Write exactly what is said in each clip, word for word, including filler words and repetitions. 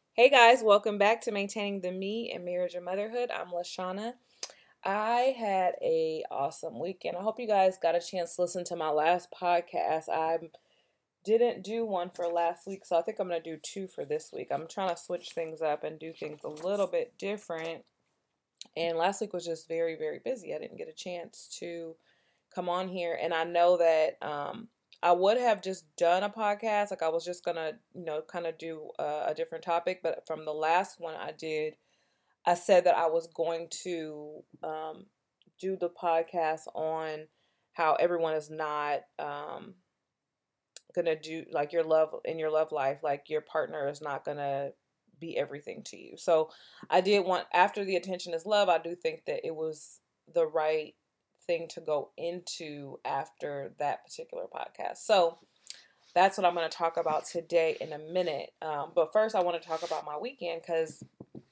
Hey guys, welcome back to Maintaining the Me in Marriage and Motherhood. I'm Lashana. I had a awesome weekend. I hope you guys got a chance to listen to my last podcast. I didn't do one for last week, so I think I'm going to do two for this week. I'm trying to switch things up and do things a little bit different. And last week was just very, very busy. I didn't get a chance to come on here. And I know that um, I would have just done a podcast. Like I was just going to, you know, kind of do a, a different topic. But from the last one I did, I said that I was going to um, do the podcast on how everyone is not um, gonna do like your love in your love life, like your partner is not gonna be everything to you. So I did want after the attention is love, I do think that it was the right thing to go into after that particular podcast. So that's what I'm going to talk about today in a minute. Um, but first, I want to talk about my weekend because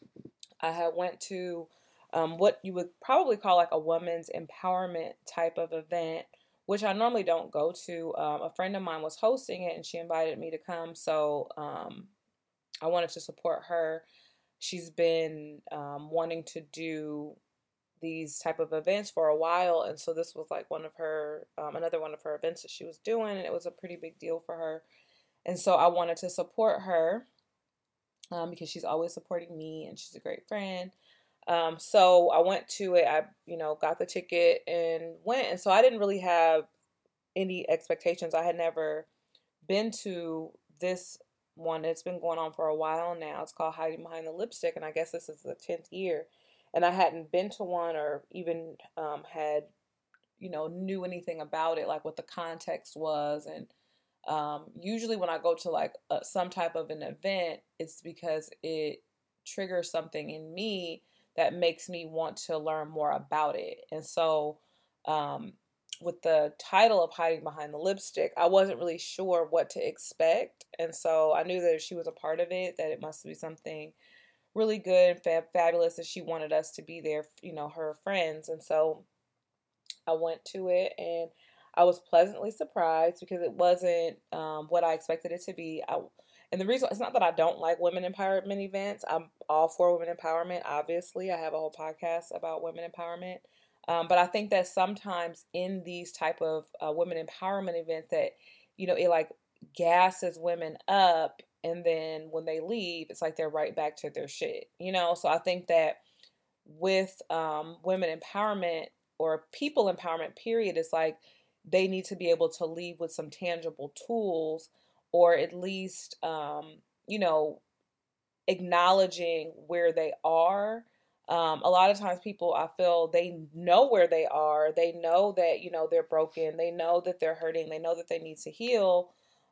I had went to um, what you would probably call like a women's empowerment type of event, which I normally don't go to. Um, a friend of mine was hosting it, and she invited me to come, so um, I wanted to support her. She's been um, wanting to do these type of events for a while, and so this was like one of her um, another one of her events that she was doing, and it was a pretty big deal for her. And so I wanted to support her um, because she's always supporting me, and she's a great friend. Um, so I went to it. I, you know, got the ticket and went. And so I didn't really have any expectations. I had never been to this one. It's been going on for a while now. It's called Hiding Behind the Lipstick, and I guess this is the tenth year. And I hadn't been to one or even um, had, you know, knew anything about it, like what the context was. And um, usually when I go to like uh, some type of an event, it's because it triggers something in me that makes me want to learn more about it. And so, um, with the title of Hiding Behind the Lipstick, I wasn't really sure what to expect. And so I knew that if she was a part of it, that it must be something really good and fab- fabulous, that she wanted us to be there, you know, her friends. And so I went to it and I was pleasantly surprised because it wasn't um, what I expected it to be. I, and the reason it's not that I don't like women empowerment events. I'm all for women empowerment. Obviously, I have a whole podcast about women empowerment. Um, but I think that sometimes in these type of uh, women empowerment events, that you know it like gasses women up, and then when they leave, it's like they're right back to their shit. You know, so I think that with um, women empowerment or people empowerment, period, is like they need to be able to leave with some tangible tools, or at least, um, you know, acknowledging where they are. Um, a lot of times people, I feel, they know where they are. They know that, you know, they're broken. They know that they're hurting. They know that they need to heal,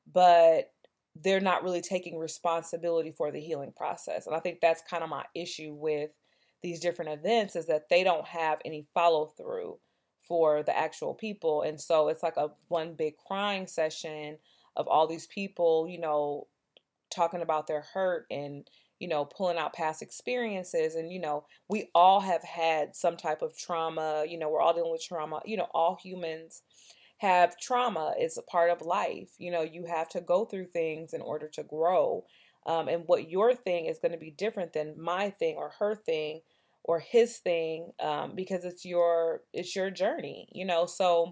but they're not really taking responsibility for the healing process. And I think that's kind of my issue with these different events, is that they don't have any follow through for the actual people. And so it's like a one big crying session of all these people, you know, talking about their hurt and you know pulling out past experiences. And you know we all have had some type of trauma. You know we're all dealing with trauma. You know all humans have trauma. It's a part of life. You know you have to go through things in order to grow. Um, and what your thing is going to be different than my thing or her thing or his thing, um, because it's your it's your journey. You know so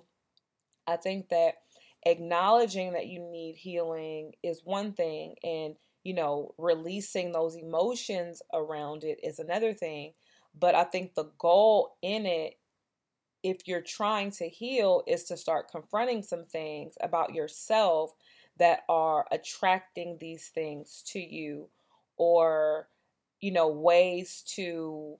I think that acknowledging that you need healing is one thing, and you know, releasing those emotions around it is another thing. But I think the goal in it, if you're trying to heal, is to start confronting some things about yourself that are attracting these things to you, or, you know, ways to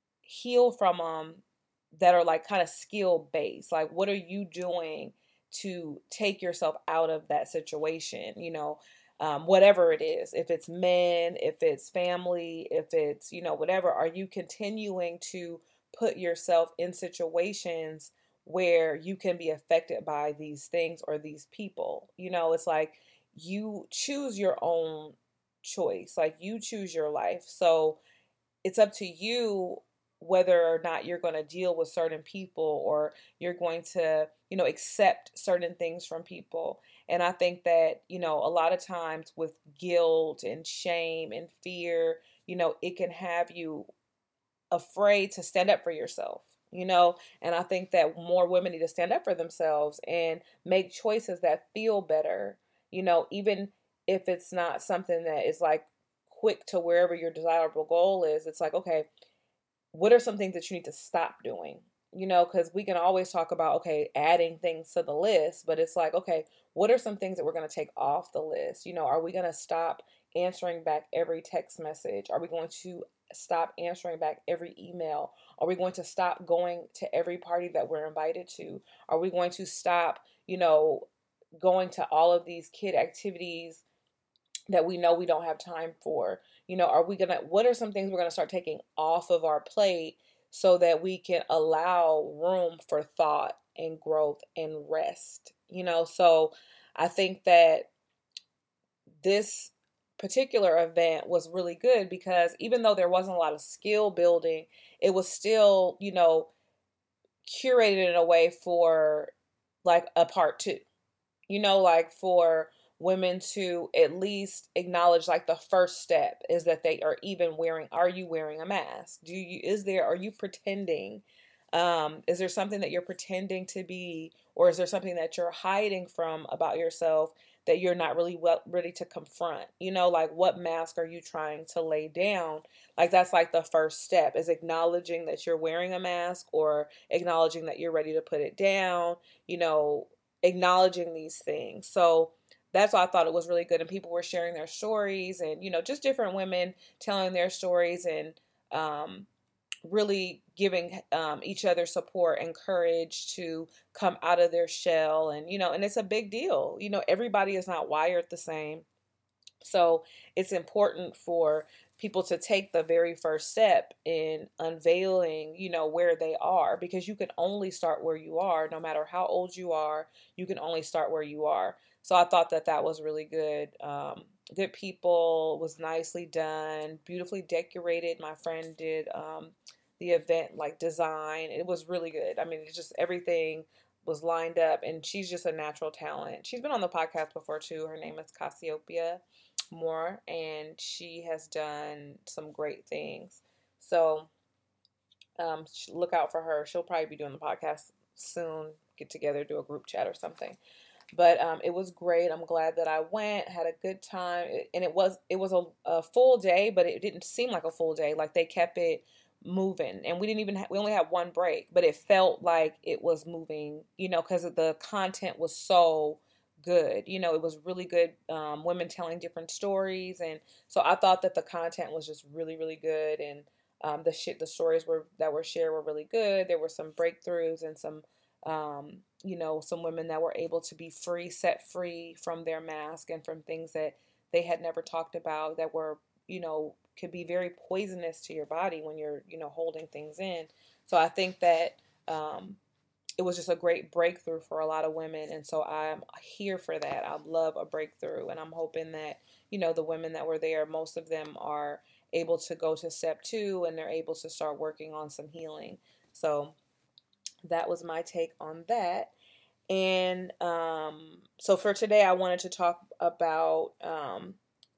heal from them that are like kind of skill based. Like, what are you doing to take yourself out of that situation? You know, um, whatever it is, if it's men, if it's family, if it's, you know, whatever, are you continuing to put yourself in situations where you can be affected by these things or these people? You know, it's like you choose your own choice, like you choose your life. So it's up to you whether or not you're going to deal with certain people, or you're going to, you know, accept certain things from people. And I think that, you know, a lot of times with guilt and shame and fear, you know, it can have you afraid to stand up for yourself, you know. And I think that more women need to stand up for themselves and make choices that feel better, you know, even if it's not something that is like quick to wherever your desirable goal is. It's like, okay, what are some things that you need to stop doing? You know, because we can always talk about, okay, adding things to the list, but it's like, okay, what are some things that we're going to take off the list? You know, are we going to stop answering back every text message? Are we going to stop answering back every email? Are we going to stop going to every party that we're invited to? Are we going to stop, you know, going to all of these kid activities that we know we don't have time for? You know, are we going to, what are some things we're going to start taking off of our plate so that we can allow room for thought and growth and rest? You know, so I think that this particular event was really good because even though there wasn't a lot of skill building, it was still, you know, curated in a way for like a part two, you know, like for women to at least acknowledge, like the first step is that they are even wearing, are you wearing a mask? Do you, is there, are you pretending? Um, is there something that you're pretending to be, or is there something that you're hiding from about yourself that you're not really well ready to confront? You know, like what mask are you trying to lay down? Like that's like the first step is acknowledging that you're wearing a mask, or acknowledging that you're ready to put it down, you know, acknowledging these things. So that's why I thought it was really good. And people were sharing their stories, and, you know, just different women telling their stories, and um, really giving um, each other support and courage to come out of their shell. And, you know, and it's a big deal. You know, everybody is not wired the same. So it's important for people to take the very first step in unveiling, you know, where they are, because you can only start where you are. No matter how old you are, you can only start where you are. So I thought that that was really good. Um, good people, was nicely done, beautifully decorated. My friend did um, the event like design. It was really good. I mean, it's just everything was lined up, and she's just a natural talent. She's been on the podcast before too. Her name is Cassiopeia Moore, and she has done some great things. So um, look out for her. She'll probably be doing the podcast soon. Get together, do a group chat or something. But um, it was great. I'm glad that I went. Had a good time, and it was it was a, a full day, but it didn't seem like a full day. Like they kept it moving, and we didn't even ha- we only had one break, but it felt like it was moving. You know, because the content was so good. You know, it was really good. Um, women telling different stories, and so I thought that the content was just really really good, and um, the shit the stories were that were shared were really good. There were some breakthroughs and some um, you know, some women that were able to be free, set free from their mask and from things that they had never talked about that were, you know, could be very poisonous to your body when you're, you know, holding things in. So I think that um, it was just a great breakthrough for a lot of women. And so I'm here for that. I love a breakthrough. And I'm hoping that, you know, the women that were there, most of them are able to go to step two, and they're able to start working on some healing. So that was my take on that. And um, so for today, I wanted to talk about um,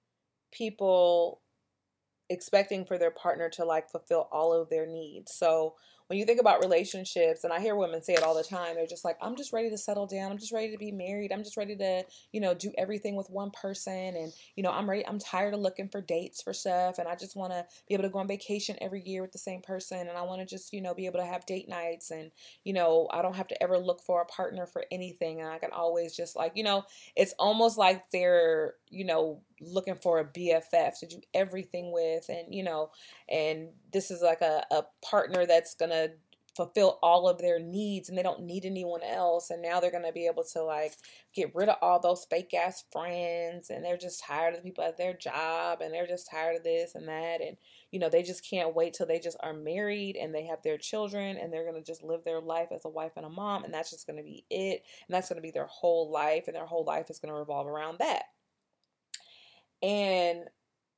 people expecting for their partner to like fulfill all of their needs. So when you think about relationships, and I hear women say it all the time, they're just like, I'm just ready to settle down. I'm just ready to be married. I'm just ready to, you know, do everything with one person. And, you know, I'm ready. I'm tired of looking for dates for stuff. And I just want to be able to go on vacation every year with the same person. And I want to just, you know, be able to have date nights. And, you know, I don't have to ever look for a partner for anything. And I can always just like, you know, it's almost like they're, you know, looking for a B F F to do everything with. And, you know, and this is like a, a partner that's going to fulfill all of their needs, and they don't need anyone else. And now they're going to be able to like get rid of all those fake ass friends, and they're just tired of the people at their job, and they're just tired of this and that. And, you know, they just can't wait till they just are married and they have their children, and they're going to just live their life as a wife and a mom. And that's just going to be it. And that's going to be their whole life. And their whole life is going to revolve around that. And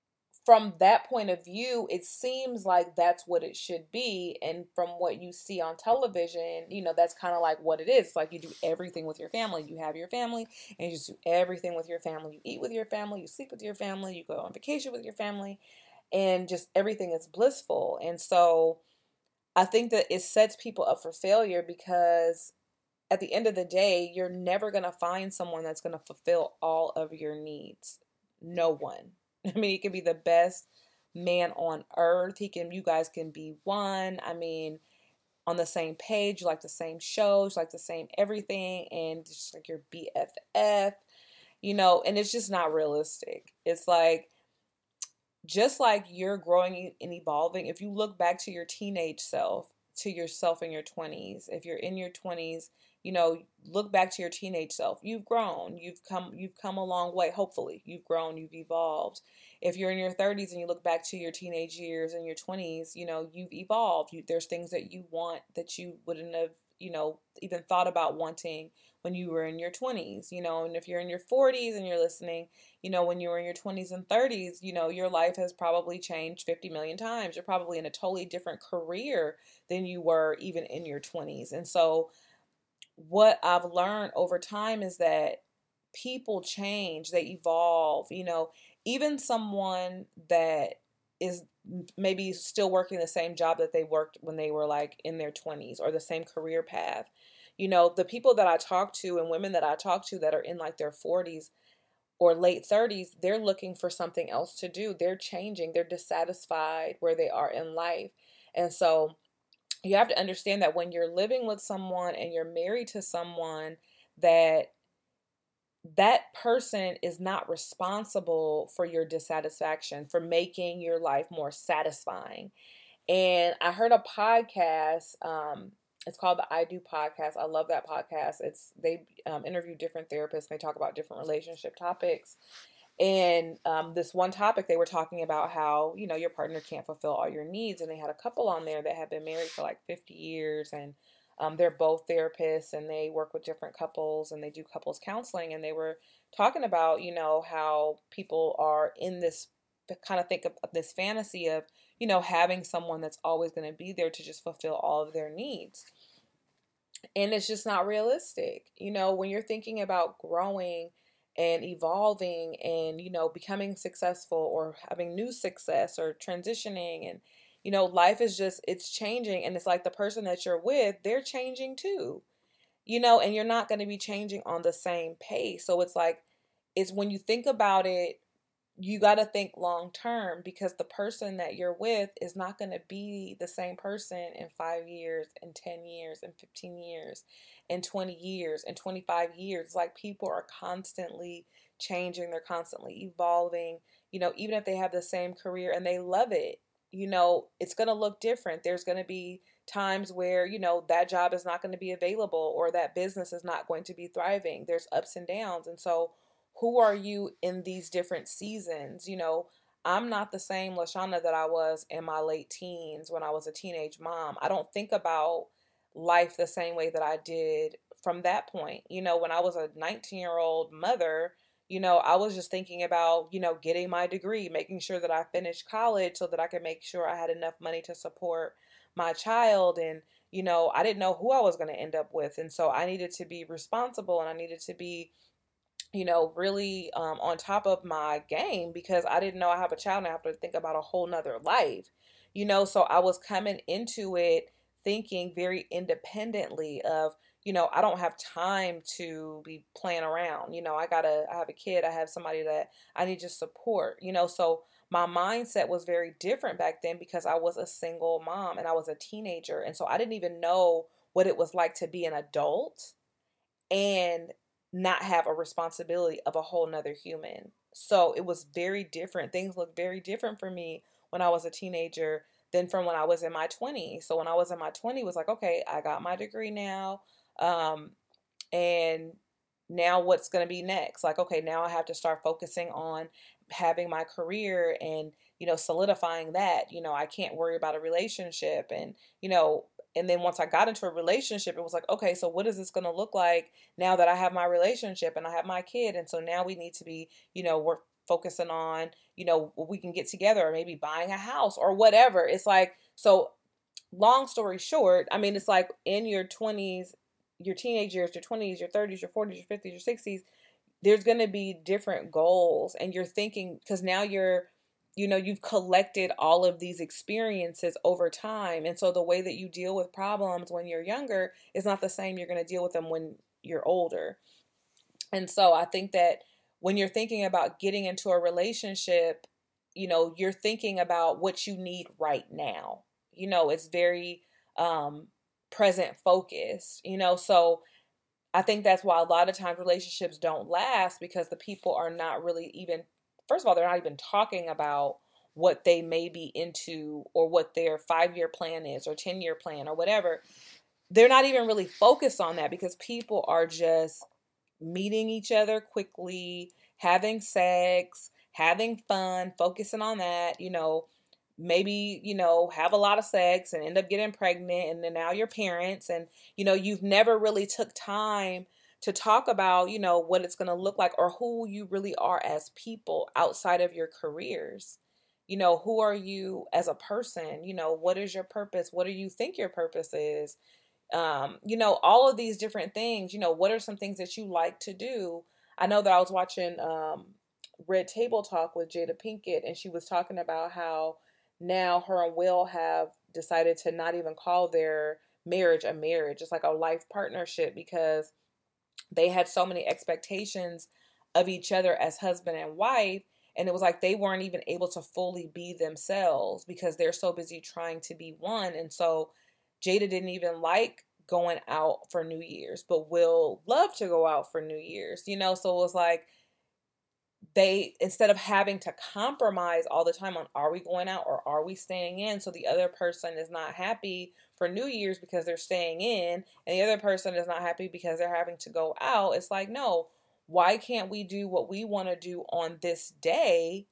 from that point of view, it seems like that's what it should be. And from what you see on television, you know, that's kind of like what it is. It's like you do everything with your family. You have your family and you just do everything with your family. You eat with your family, you sleep with your family, you go on vacation with your family, and just everything is blissful. And so I think that it sets people up for failure because at the end of the day, you're never going to find someone that's going to fulfill all of your needs. No one. I mean, he can be the best man on earth. He can, you guys can be one. I mean, on the same page, you like the same shows, like the same everything, and just like your B F F, you know, and it's just not realistic. It's like, just like you're growing and evolving, if you look back to your teenage self, to yourself in your twenties, if you're in your twenties, you know, look back to your teenage self. You've grown. You've come you've come a long way, hopefully. You've grown, you've evolved. If you're in your thirties and you look back to your teenage years and your twenties, you know, you've evolved. You, there's things that you want that you wouldn't have, you know, even thought about wanting when you were in your twenties, you know, and if you're in your forties and you're listening, you know, when you were in your twenties and thirties, you know, your life has probably changed fifty million times. You're probably in a totally different career than you were even in your twenties. And so, what I've learned over time is that people change, they evolve, you know, even someone that is maybe still working the same job that they worked when they were like in their twenties or the same career path. You know, the people that I talk to and women that I talk to that are in like their forties or late thirties, they're looking for something else to do. They're changing, they're dissatisfied where they are in life. And so you have to understand that when you're living with someone and you're married to someone, that that person is not responsible for your dissatisfaction, for making your life more satisfying. And I heard a podcast. Um, it's called the I Do podcast. I love that podcast. It's they um, interview different therapists. And they talk about different relationship topics. And um, this one topic, they were talking about how, you know, your partner can't fulfill all your needs. And they had a couple on there that had been married for like fifty years. And um, they're both therapists and they work with different couples and they do couples counseling. And they were talking about, you know, how people are in this kind of think of this fantasy of, you know, having someone that's always going to be there to just fulfill all of their needs. And it's just not realistic. You know, when you're thinking about growing and evolving and, you know, becoming successful or having new success or transitioning and, you know, life is just, it's changing. And it's like the person that you're with, they're changing too, you know, and you're not going to be changing on the same pace. So it's like, it's when you think about it, you got to think long term because the person that you're with is not going to be the same person in five years and ten years and fifteen years and twenty years and twenty-five years. Like people are constantly changing, they're constantly evolving, you know, even if they have the same career and they love it, you know, it's going to look different. There's going to be times where, you know, that job is not going to be available or that business is not going to be thriving. There's ups and downs. And so who are you in these different seasons? You know, I'm not the same Lashana that I was in my late teens when I was a teenage mom. I don't think about life the same way that I did from that point. You know, when I was a nineteen year old mother, you know, I was just thinking about, you know, getting my degree, making sure that I finished college so that I could make sure I had enough money to support my child. And, you know, I didn't know who I was going to end up with. And so I needed to be responsible and I needed to be, you know, really um, on top of my game because I didn't know I have a child and I have to think about a whole nother life, you know. So I was coming into it thinking very independently of, you know, I don't have time to be playing around. You know, I gotta, I have a kid, I have somebody that I need to support, you know. So my mindset was very different back then because I was a single mom and I was a teenager. And so I didn't even know what it was like to be an adult and not have a responsibility of a whole nother human. So it was very different. Things looked very different for me when I was a teenager than from when I was in my twenties. So when I was in my twenties, it was like, okay, I got my degree now. Um, and now what's going to be next? Like, okay, now I have to start focusing on having my career and, you know, solidifying that. You know, I can't worry about a relationship and, you know, and then once I got into a relationship, it was like, okay, so what is this going to look like now that I have my relationship and I have my kid? And so now we need to be, you know, we're focusing on, you know, we can get together or maybe buying a house or whatever. It's like, so long story short, I mean, it's like in your twenties, your teenage years, your twenties, your thirties, your forties, your fifties, your sixties, there's going to be different goals. And you're thinking, because now you're, you know, you've collected all of these experiences over time. And so the way that you deal with problems when you're younger is not the same you're going to deal with them when you're older. And so I think that when you're thinking about getting into a relationship, you know, you're thinking about what you need right now. You know, it's very um, present focused, you know, so I think that's why a lot of times relationships don't last because the people are not really even, first of all, they're not even talking about what they may be into or what their five year plan is or ten year plan or whatever. They're not even really focused on that because people are just meeting each other quickly, having sex, having fun, focusing on that, you know, maybe, you know, have a lot of sex and end up getting pregnant and then now you're parents and, you know, you've never really took time to talk about, you know, what it's going to look like or who you really are as people outside of your careers. You know, who are you as a person? You know, what is your purpose? What do you think your purpose is? Um, you know, all of these different things, you know, what are some things that you like to do? I know that I was watching um, Red Table Talk with Jada Pinkett, and she was talking about how now her and Will have decided to not even call their marriage a marriage. It's like a life partnership because they had so many expectations of each other as husband and wife. And it was like they weren't even able to fully be themselves because they're so busy trying to be one. And so Jada didn't even like going out for New Year's, but Will loved to go out for New Year's, you know? So it was like they, instead of having to compromise all the time on are we going out or are we staying in, so the other person is not happy for New Year's because they're staying in and the other person is not happy because they're having to go out. It's like, no, why can't we do what we want to do on this day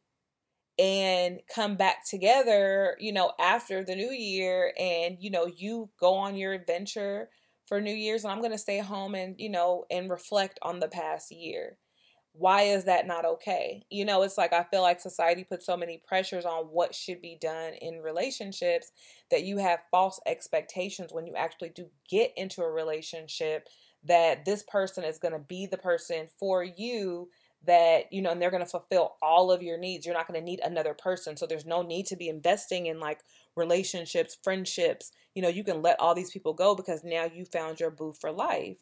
and come back together, you know, after the new year, and you know, you go on your adventure for New Year's and I'm going to stay home and, you know, and reflect on the past year. Why is that not okay? You know, it's like I feel like society puts so many pressures on what should be done in relationships that you have false expectations when you actually do get into a relationship that this person is going to be the person for you, that, you know, and they're going to fulfill all of your needs. You're not going to need another person. So there's no need to be investing in like relationships, friendships. You know, you can let all these people go because now you found your boo for life.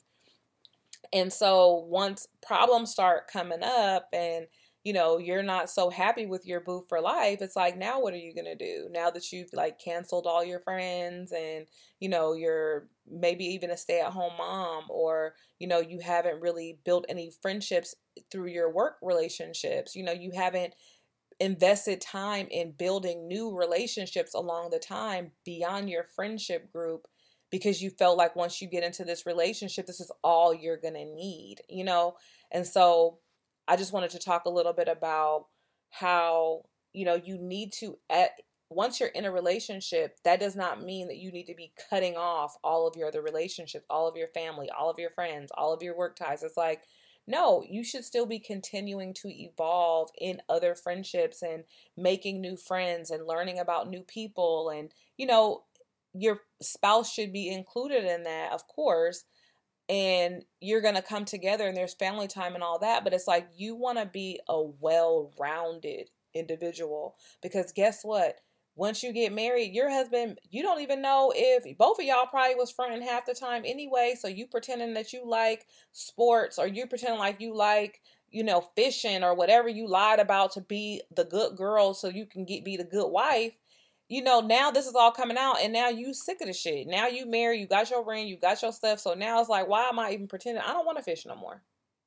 And so once problems start coming up and, you know, you're not so happy with your boo for life, it's like, now what are you going to do now that you've like canceled all your friends and, you know, you're maybe even a stay at home mom, or, you know, you haven't really built any friendships through your work relationships. You know, you haven't invested time in building new relationships along the time beyond your friendship group because you felt like once you get into this relationship, this is all you're going to need, you know? And so I just wanted to talk a little bit about how, you know, you need to, at, once you're in a relationship, that does not mean that you need to be cutting off all of your other relationships, all of your family, all of your friends, all of your work ties. It's like, no, you should still be continuing to evolve in other friendships and making new friends and learning about new people. And, you know, your spouse should be included in that, of course. And you're going to come together and there's family time and all that. But it's like you want to be a well rounded individual because guess what? Once you get married, your husband, you don't even know if both of y'all probably was fronting half the time anyway. So you pretending that you like sports or you pretending like you like, you know, fishing or whatever you lied about to be the good girl so you can get be the good wife. You know, now this is all coming out and now you sick of the shit. Now you married, you got your ring, you got your stuff. So now it's like, why am I even pretending? I don't want to fish no more.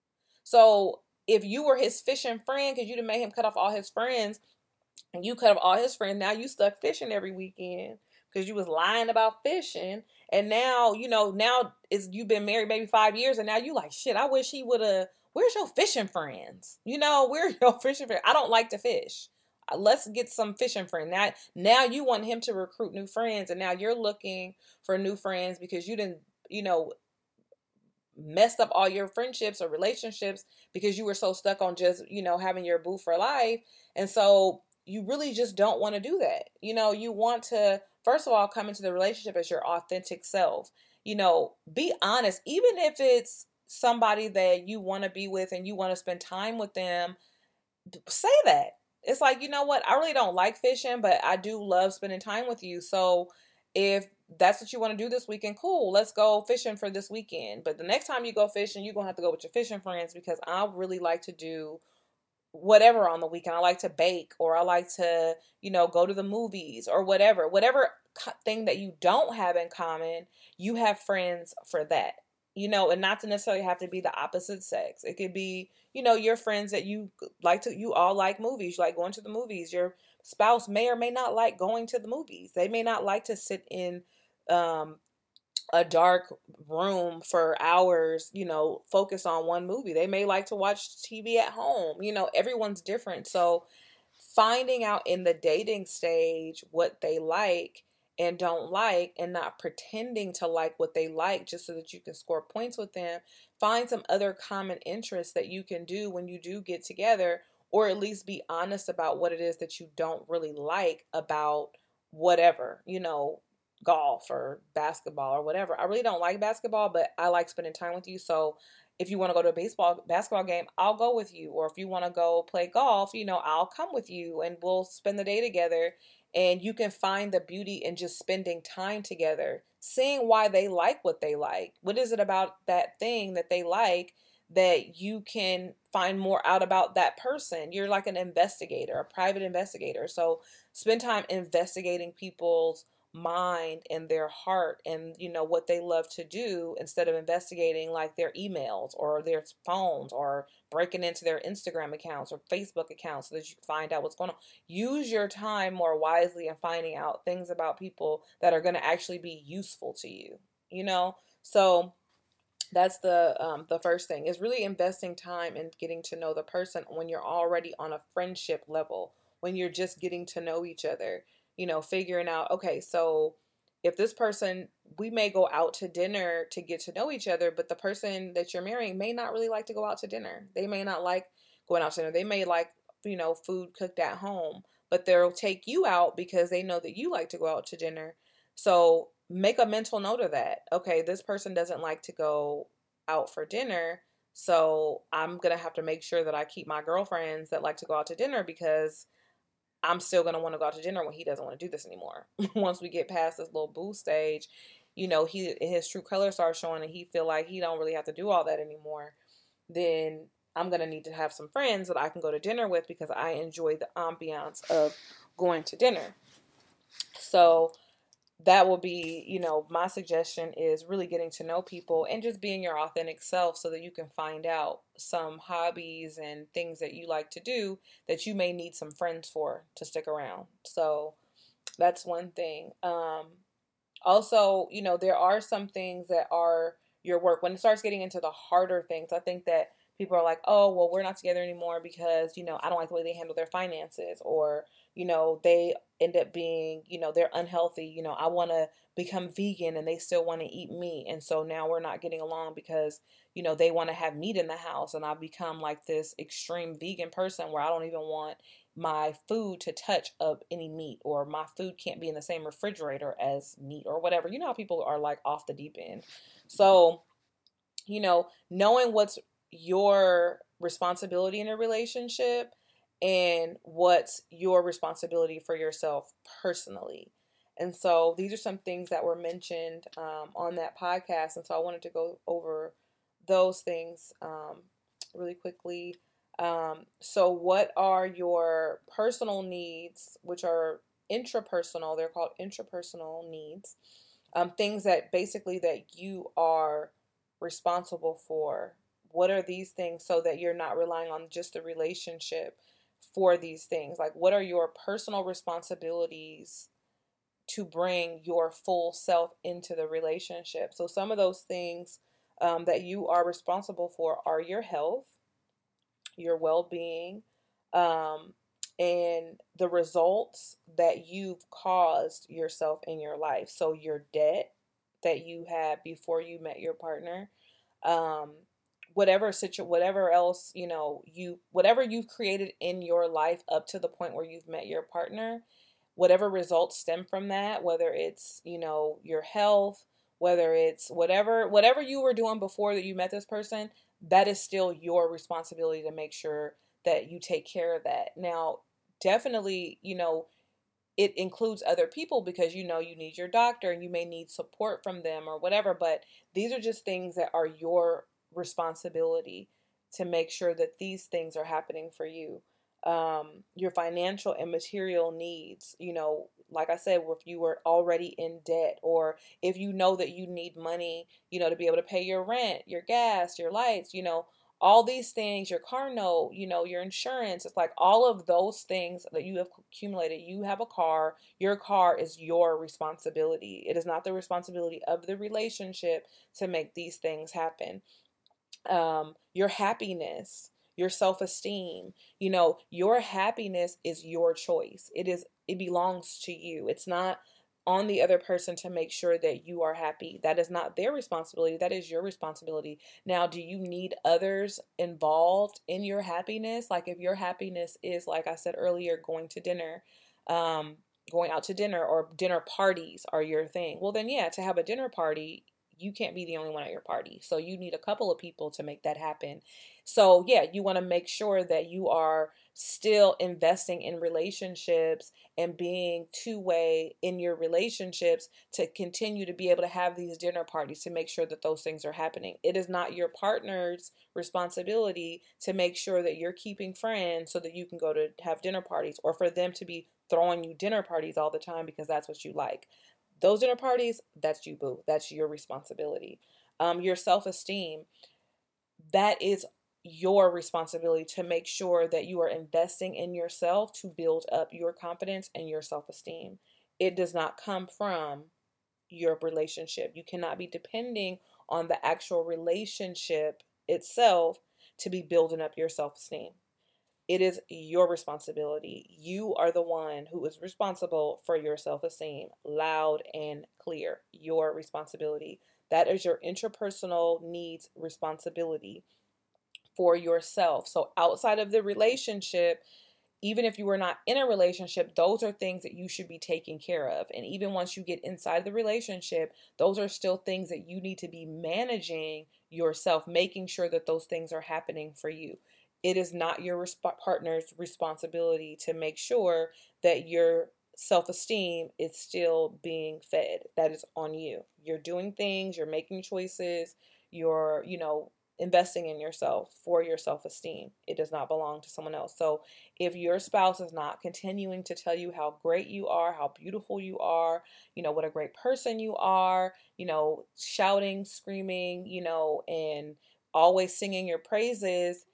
So if you were his fishing friend, because you didn't make him cut off all his friends, and you cut off all his friends, now you stuck fishing every weekend because you was lying about fishing. And now, you know, now is you've been married maybe five years and now you like, shit, I wish he would have, where's your fishing friends? You know, where's your fishing friends? I don't like to fish. Uh, Let's get some fishing friends. Now, now you want him to recruit new friends and now you're looking for new friends because you didn't, you know, messed up all your friendships or relationships because you were so stuck on just, you know, having your boo for life. And so you really just don't want to do that. You know, you want to, first of all, come into the relationship as your authentic self. You know, be honest, even if it's somebody that you want to be with and you want to spend time with them, say that. It's like, you know what? I really don't like fishing, but I do love spending time with you. So if that's what you want to do this weekend, cool. Let's go fishing for this weekend. But the next time you go fishing, you're going to have to go with your fishing friends because I really like to do whatever on the weekend. I like to bake, or I like to, you know, go to the movies or whatever. Whatever thing that you don't have in common, you have friends for that. You know, and not to necessarily have to be the opposite sex. It could be, you know, your friends that you like to, you all like movies, you like going to the movies. Your spouse may or may not like going to the movies. They may not like to sit in um a dark room for hours, you know, focus on one movie. They may like to watch T V at home. You know, everyone's different. So finding out in the dating stage what they like and don't like, and not pretending to like what they like just so that you can score points with them. Find some other common interests that you can do when you do get together, or at least be honest about what it is that you don't really like about whatever, you know, golf or basketball or whatever. I really don't like basketball, but I like spending time with you. So if you want to go to a baseball basketball game, I'll go with you. Or if you want to go play golf, you know, I'll come with you and we'll spend the day together. And you can find the beauty in just spending time together, seeing why they like what they like. What is it about that thing that they like that you can find more out about that person? You're like an investigator, a private investigator. So spend time investigating people's mind and their heart and, you know, what they love to do, instead of investigating like their emails or their phones, or breaking into their Instagram accounts or Facebook accounts so that you can find out what's going on. Use your time more wisely in finding out things about people that are going to actually be useful to you, you know. So that's the um, the first thing, is really investing time in getting to know the person when you're already on a friendship level, when you're just getting to know each other, you know, figuring out, okay, so if this person, we may go out to dinner to get to know each other, but the person that you're marrying may not really like to go out to dinner. They may not like going out to dinner. They may like, you know, food cooked at home, but they'll take you out because they know that you like to go out to dinner. So make a mental note of that. Okay, this person doesn't like to go out for dinner. So I'm going to have to make sure that I keep my girlfriends that like to go out to dinner, because I'm still going to want to go out to dinner when he doesn't want to do this anymore. Once we get past this little boo stage, you know, he his true colors start showing and he feel like he don't really have to do all that anymore, then I'm going to need to have some friends that I can go to dinner with because I enjoy the ambiance of going to dinner. So that will be, you know, my suggestion is really getting to know people and just being your authentic self so that you can find out some hobbies and things that you like to do that you may need some friends for to stick around. So that's one thing. Um, also, you know, there are some things that are your work. When it starts getting into the harder things, I think that people are like, oh, well, we're not together anymore because, you know, I don't like the way they handle their finances, or, you know, they end up being, you know, they're unhealthy. You know, I want to become vegan and they still want to eat meat. And so now we're not getting along because, you know, they want to have meat in the house. And I've become like this extreme vegan person where I don't even want my food to touch of any meat, or my food can't be in the same refrigerator as meat or whatever. You know how people are like off the deep end. So, you know, knowing what's your responsibility in a relationship and what's your responsibility for yourself personally. And so these are some things that were mentioned um, on that podcast. And so I wanted to go over those things um, really quickly. Um, so, what are your personal needs, which are intrapersonal? They're called intrapersonal needs. Um, things that basically that you are responsible for. What are these things so that you're not relying on just the relationship for these things? Like, what are your personal responsibilities to bring your full self into the relationship? So, some of those things um, that you are responsible for are your health, your well being, um, and the results that you've caused yourself in your life. So, your debt that you had before you met your partner, um, whatever situ whatever else, you know, you whatever you've created in your life up to the point where you've met your partner, whatever results stem from that, whether it's, you know, your health, whether it's whatever whatever you were doing before that you met this person, that is still your responsibility to make sure that you take care of that. Now, definitely, you know, it includes other people because you know you need your doctor and you may need support from them or whatever, but these are just things that are your responsibility to make sure that these things are happening for you. Um, your financial and material needs, you know, like I said, if you were already in debt, or if you know that you need money, you know, to be able to pay your rent, your gas, your lights, you know, all these things, your car note, you know, your insurance, it's like all of those things that you have accumulated. You have a car, your car is your responsibility. It is not the responsibility of the relationship to make these things happen. Um, your happiness, your self-esteem, you know, your happiness is your choice. It is, it belongs to you. It's not on the other person to make sure that you are happy. That is not their responsibility. That is your responsibility. Now, do you need others involved in your happiness? Like if your happiness is, like I said earlier, going to dinner, um, going out to dinner, or dinner parties are your thing. Well, then yeah, to have a dinner party, you can't be the only one at your party. So you need a couple of people to make that happen. So yeah, you want to make sure that you are still investing in relationships and being two-way in your relationships to continue to be able to have these dinner parties, to make sure that those things are happening. It is not your partner's responsibility to make sure that you're keeping friends so that you can go to have dinner parties, or for them to be throwing you dinner parties all the time because that's what you like. Those dinner parties, that's you, boo. That's your responsibility. Um, your self esteem, that is your responsibility to make sure that you are investing in yourself to build up your confidence and your self esteem. It does not come from your relationship. You cannot be depending on the actual relationship itself to be building up your self esteem. It is your responsibility. You are the one who is responsible for your self esteem, loud and clear. Your responsibility. That is your interpersonal needs responsibility for yourself. So, outside of the relationship, even if you were not in a relationship, those are things that you should be taking care of. And even once you get inside the relationship, those are still things that you need to be managing yourself, making sure that those things are happening for you. It is not your resp- partner's responsibility to make sure that your self esteem is still being fed. That is on you. You're doing things, you're making choices, you're, you know, investing in yourself for your self esteem. It does not belong to someone else. So, if your spouse is not continuing to tell you how great you are, how beautiful you are, you know, what a great person you are, you know, shouting, screaming, you know, and always singing your praises,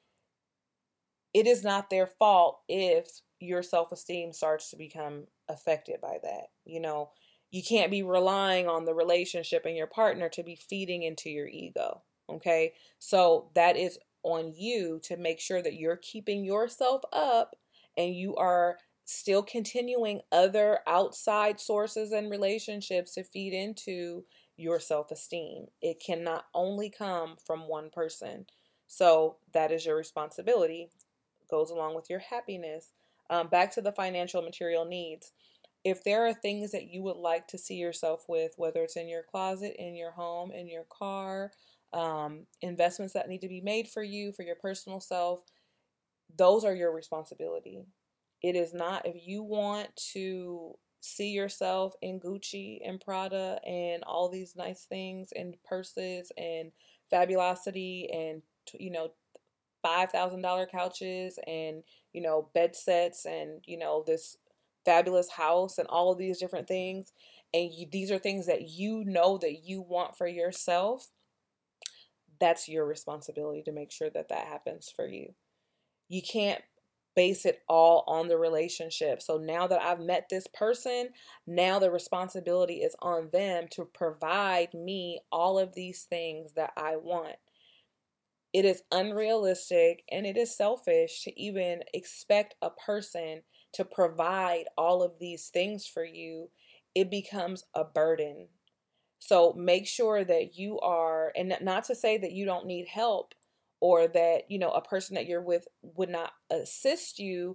it is not their fault if your self-esteem starts to become affected by that. You know, you can't be relying on the relationship and your partner to be feeding into your ego. Okay? So that is on you to make sure that you're keeping yourself up and you are still continuing other outside sources and relationships to feed into your self-esteem. It cannot only come from one person. So that is your responsibility, goes along with your happiness. Um, back to the financial material needs. If there are things that you would like to see yourself with, whether it's in your closet, in your home, in your car, um, investments that need to be made for you, for your personal self, those are your responsibility. It is not, if you want to see yourself in Gucci and Prada and all these nice things and purses and fabulosity and, you know, five thousand dollar couches and, you know, bed sets and, you know, this fabulous house and all of these different things. And you, these are things that you know that you want for yourself. That's your responsibility to make sure that that happens for you. You can't base it all on the relationship. So now that I've met this person, now the responsibility is on them to provide me all of these things that I want. It is unrealistic and it is selfish to even expect a person to provide all of these things for you. It becomes a burden. So make sure that you are, and not to say that you don't need help, or that, you know, a person that you're with would not assist you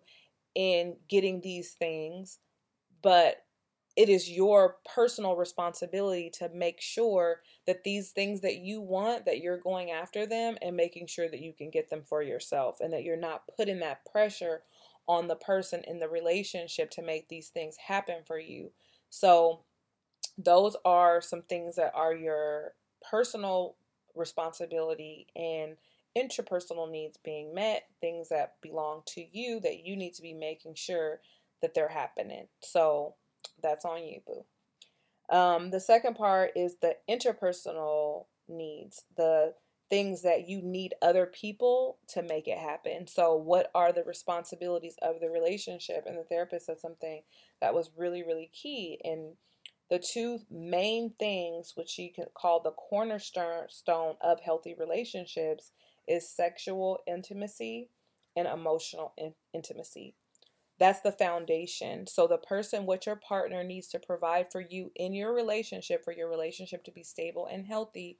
in getting these things, but it is your personal responsibility to make sure that these things that you want, that you're going after them and making sure that you can get them for yourself, and that you're not putting that pressure on the person in the relationship to make these things happen for you. So those are some things that are your personal responsibility and interpersonal needs being met, things that belong to you that you need to be making sure that they're happening. So that's on you, boo. Um, the second part is the interpersonal needs, the things that you need other people to make it happen. So, what are the responsibilities of the relationship? And the therapist said something that was really, really key. And the two main things, which she could call the cornerstone of healthy relationships, is sexual intimacy and emotional in- intimacy. That's the foundation. So the person, what your partner needs to provide for you in your relationship, for your relationship to be stable and healthy,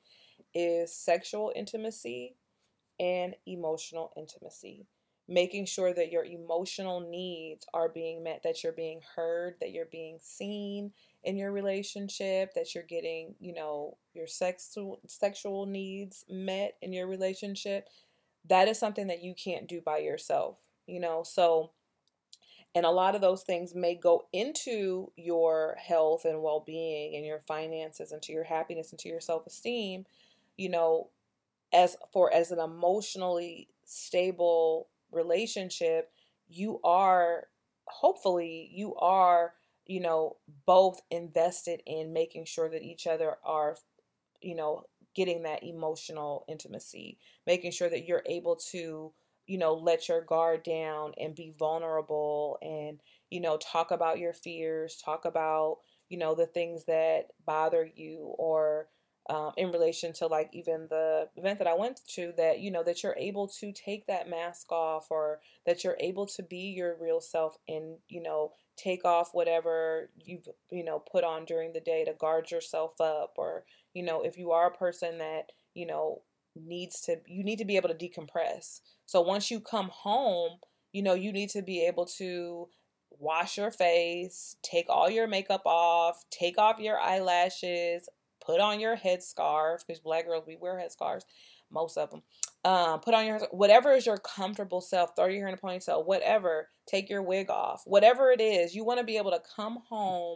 is sexual intimacy and emotional intimacy. Making sure that your emotional needs are being met, that you're being heard, that you're being seen in your relationship, that you're getting, you know, your sexual sexual needs met in your relationship. That is something that you can't do by yourself, you know. So, and a lot of those things may go into your health and well being and your finances and to your happiness and to your self esteem, you know, as for as an emotionally stable relationship, you are, hopefully, you are, you know, both invested in making sure that each other are, you know, getting that emotional intimacy, making sure that you're able to, you know, let your guard down and be vulnerable and, you know, talk about your fears, talk about, you know, the things that bother you, or um, in relation to like even the event that I went to, that, you know, that you're able to take that mask off, or that you're able to be your real self and, you know, take off whatever you've, you know, put on during the day to guard yourself up, or, you know, if you are a person that, you know, needs to, you need to be able to decompress. So once you come home, you know, you need to be able to wash your face, take all your makeup off, take off your eyelashes, put on your headscarf, because black girls, we wear headscarves, most of them. Um, put on your, whatever is your comfortable self, throw your hair in a ponytail, whatever, take your wig off, whatever it is, you want to be able to come home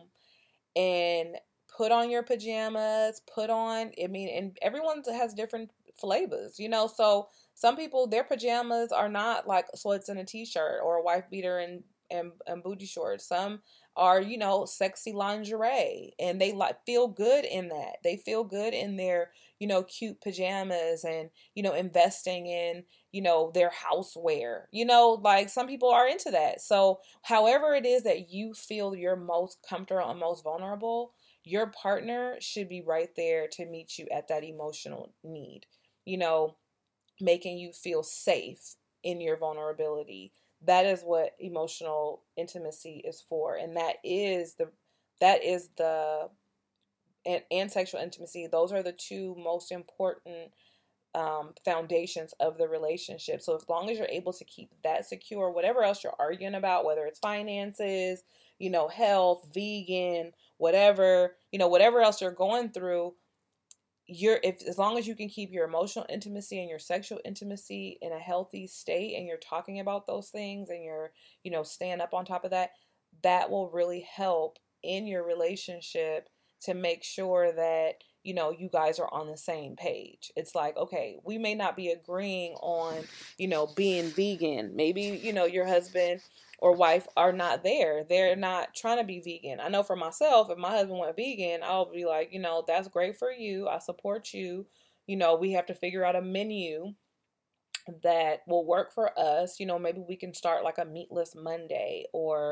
and put on your pajamas, put on, I mean, and everyone has different flavors, you know, so some people, their pajamas are not like sweats and a t-shirt or a wife beater and, and, and booty shorts. Some are, you know, sexy lingerie, and they like feel good in that. They feel good in their, you know, cute pajamas, and, you know, investing in, you know, their houseware, you know, like some people are into that. So however it is that you feel you're most comfortable and most vulnerable, your partner should be right there to meet you at that emotional need, you know, making you feel safe in your vulnerability. That is what emotional intimacy is for. And that is the, that is the, and, and sexual intimacy, those are the two most important um, foundations of the relationship. So as long as you're able to keep that secure, whatever else you're arguing about, whether it's finances, you know, health, vegan, whatever, you know, whatever else you're going through, you're, if, as long as you can keep your emotional intimacy and your sexual intimacy in a healthy state, and you're talking about those things, and you're, you know, staying up on top of that, that will really help in your relationship to make sure that, you know, you guys are on the same page. It's like, okay, we may not be agreeing on, you know, being vegan. Maybe, you know, your husband or wife are not there. They're not trying to be vegan. I know for myself, if my husband went vegan, I'll be like, you know, that's great for you. I support you. You know, we have to figure out a menu that will work for us. You know, maybe we can start like a meatless Monday, or,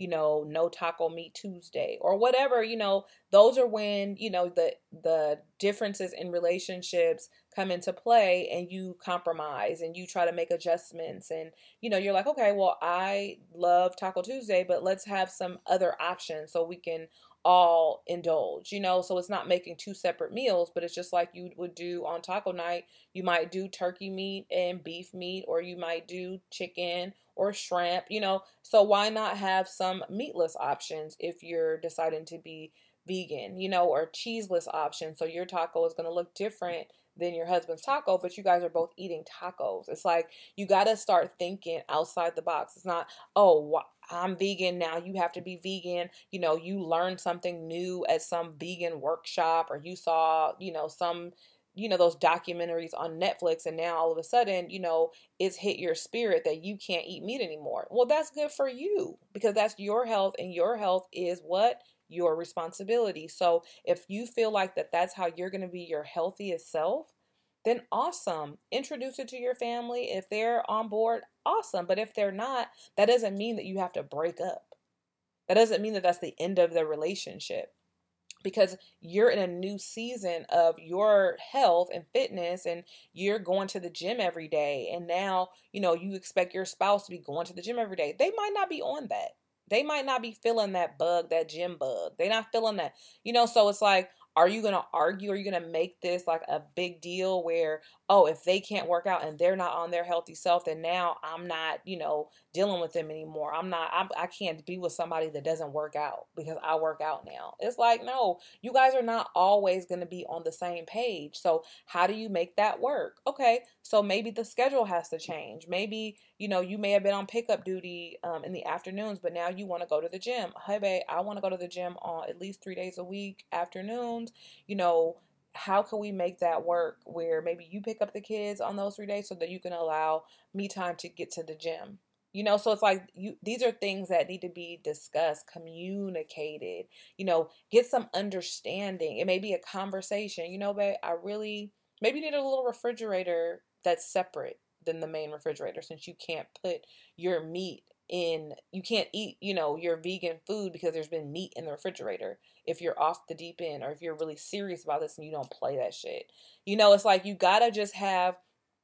you know, no taco meat Tuesday or whatever, you know, those are when, you know, the the differences in relationships come into play and you compromise and you try to make adjustments and you know, you're like, okay, well, I love Taco Tuesday, but let's have some other options so we can all indulge, you know, so it's not making two separate meals, but it's just like you would do on taco night. You might do turkey meat and beef meat, or you might do chicken or shrimp, you know, so why not have some meatless options if you're deciding to be vegan, you know, or cheeseless options. So your taco is going to look different than your husband's taco, but you guys are both eating tacos. It's like you got to start thinking outside the box. It's not, oh, I'm vegan now, you have to be vegan. You know, you learned something new at some vegan workshop, or you saw, you know, some, you know, those documentaries on Netflix, and now all of a sudden, you know, it's hit your spirit that you can't eat meat anymore. Well, that's good for you because that's your health, and your health is what? Your responsibility. So if you feel like that that's how you're going to be your healthiest self, then awesome. Introduce it to your family. If they're on board, awesome. But if they're not, that doesn't mean that you have to break up. That doesn't mean that that's the end of the relationship, because you're in a new season of your health and fitness, and you're going to the gym every day, and now you know you expect your spouse to be going to the gym every day. They might not be on that. They might not be feeling that bug, that gym bug. They're not feeling that, you know. So it's like, are you going to argue? Are you going to make this like a big deal where, oh, if they can't work out and they're not on their healthy self, then now I'm not, you know, dealing with them anymore. I'm not, I'm, I can't be with somebody that doesn't work out because I work out now. It's like, no, you guys are not always going to be on the same page. So how do you make that work? Okay, so maybe the schedule has to change. Maybe, you know, you may have been on pickup duty um, in the afternoons, but now you want to go to the gym. Hey, babe, I want to go to the gym on at least three days a week, afternoons. You know, how can we make that work where maybe you pick up the kids on those three days so that you can allow me time to get to the gym? You know, so it's like you these are things that need to be discussed, communicated, you know, get some understanding. It may be a conversation, you know, babe, I really maybe you need a little refrigerator that's separate than the main refrigerator, since you can't put your meat in, you can't eat, you know, your vegan food because there's been meat in the refrigerator. If you're off the deep end, or if you're really serious about this and you don't play that shit. You know, it's like you gotta just have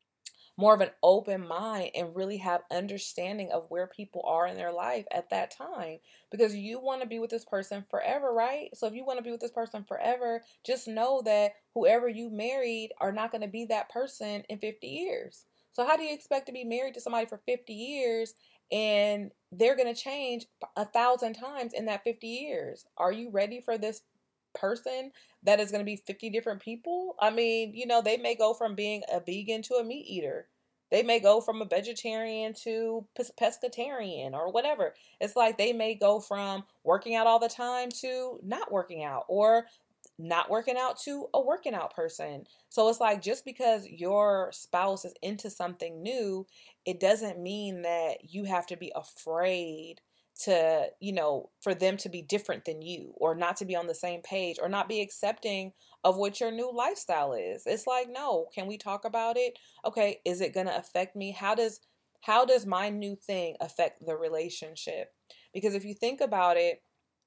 more of an open mind and really have understanding of where people are in their life at that time, because you want to be with this person forever, right? So if you want to be with this person forever, just know that whoever you married are not going to be that person in fifty years. So how do you expect to be married to somebody for fifty years and they're going to change a thousand times in that fifty years? Are you ready for this person that is going to be fifty different people? I mean, you know, they may go from being a vegan to a meat eater. They may go from a vegetarian to pescatarian or whatever. It's like they may go from working out all the time to not working out, or not working out to a working out person. So it's like, just because your spouse is into something new, it doesn't mean that you have to be afraid to, you know, for them to be different than you, or not to be on the same page, or not be accepting of what your new lifestyle is. It's like, no, can we talk about it? Okay, is it going to affect me? How does how does my new thing affect the relationship? Because if you think about it,